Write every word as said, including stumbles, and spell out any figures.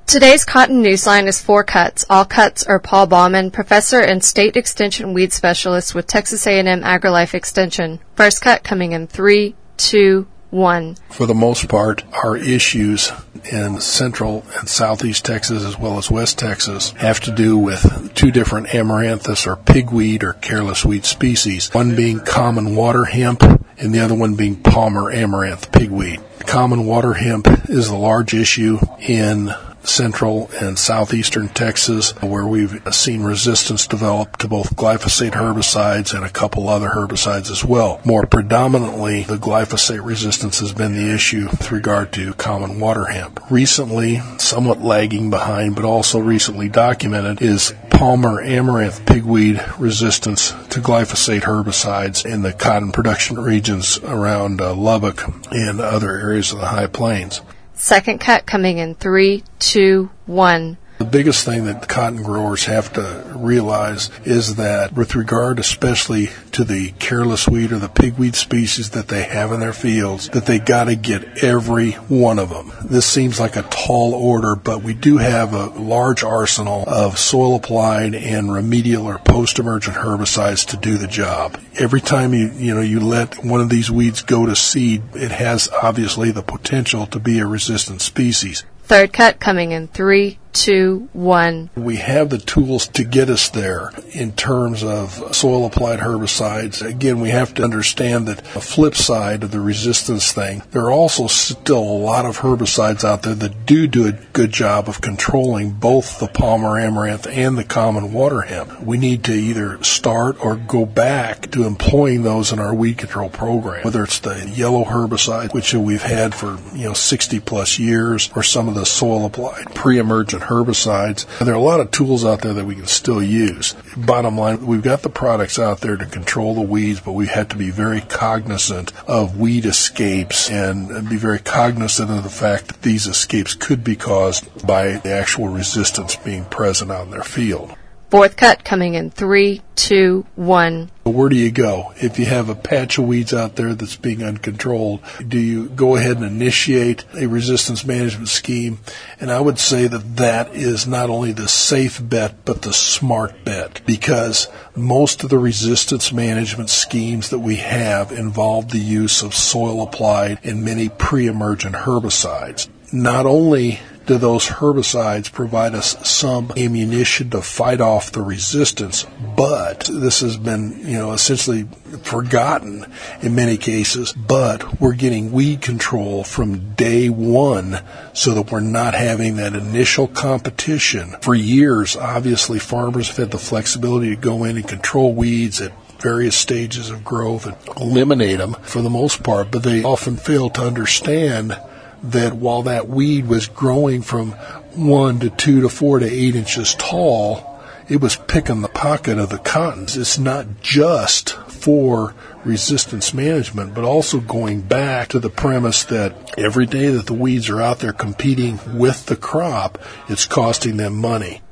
Today's Cotton Newsline is four cuts. All cuts are Paul Baumann, professor and state extension weed specialist with Texas A and M AgriLife Extension. First cut coming in three, two, one. For the most part, our issues in central and southeast Texas as well as west Texas have to do with two different amaranthus or pigweed or careless weed species, one being common water hemp and the other one being Palmer amaranth pigweed. Common water hemp is the large issue in central and southeastern Texas, where we've seen resistance develop to both glyphosate herbicides and a couple other herbicides as well. More predominantly, the glyphosate resistance has been the issue with regard to common water hemp. Recently, somewhat lagging behind, but also recently documented, is Palmer amaranth pigweed resistance to glyphosate herbicides in the cotton production regions around uh, Lubbock and other areas of the High Plains. Second cut coming in three, two, one. The biggest thing that cotton growers have to realize is that with regard especially to the careless weed or the pigweed species that they have in their fields, that they got to get every one of them. This seems like a tall order, but we do have a large arsenal of soil applied and remedial or post-emergent herbicides to do the job. Every time you, you know, you let one of these weeds go to seed, it has obviously the potential to be a resistant species. Third cut coming in three, two, one. We have the tools to get us there in terms of soil-applied herbicides. Again, we have to understand that the flip side of the resistance thing, there are also still a lot of herbicides out there that do do a good job of controlling both the Palmer amaranth and the common water hemp. We need to either start or go back to employing those in our weed control program, whether it's the yellow herbicide, which we've had for, you know, sixty plus years, or some of the soil-applied pre-emergent herbicides. And there are a lot of tools out there that we can still use. Bottom line, we've got the products out there to control the weeds, but we have to be very cognizant of weed escapes and be very cognizant of the fact that these escapes could be caused by the actual resistance being present out in their field. Fourth cut coming in three, two, one. Where do you go? If you have a patch of weeds out there that's being uncontrolled, do you go ahead and initiate a resistance management scheme? And I would say that that is not only the safe bet, but the smart bet, because most of the resistance management schemes that we have involve the use of soil applied and many pre-emergent herbicides. Not only do those herbicides provide us some ammunition to fight off the resistance, but this has been, you know, essentially forgotten in many cases, but we're getting weed control from day one so that we're not having that initial competition. For years, obviously, farmers have had the flexibility to go in and control weeds at various stages of growth and eliminate them for the most part, but they often fail to understand that while that weed was growing from one to two to four to eight inches tall, it was picking the pocket of the cottons. It's not just for resistance management, but also going back to the premise that every day that the weeds are out there competing with the crop, it's costing them money.